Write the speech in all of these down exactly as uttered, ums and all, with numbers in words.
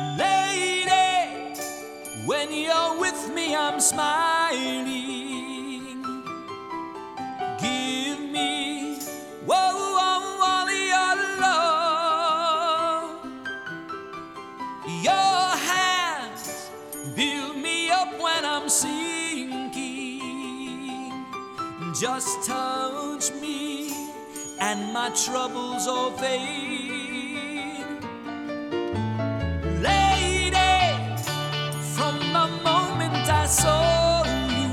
Lady, when you're with me, I'm smiling. Give me, whoa, whoa, all your love. Your hands build me up when I'm sinking. Just touch me and my troubles all fade. I saw you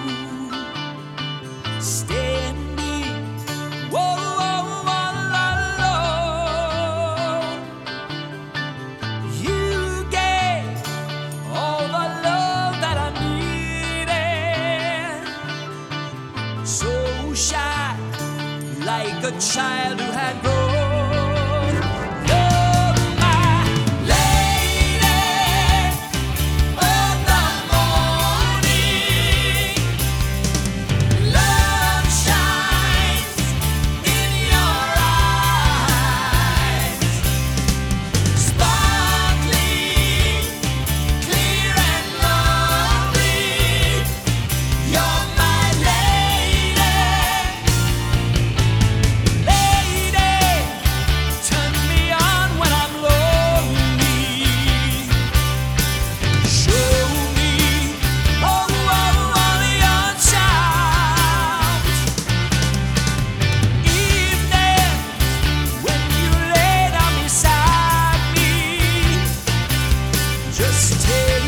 standing, whoa, whoa, all alone. You gave all the love that I needed. So shy, like a child who had grown. Just take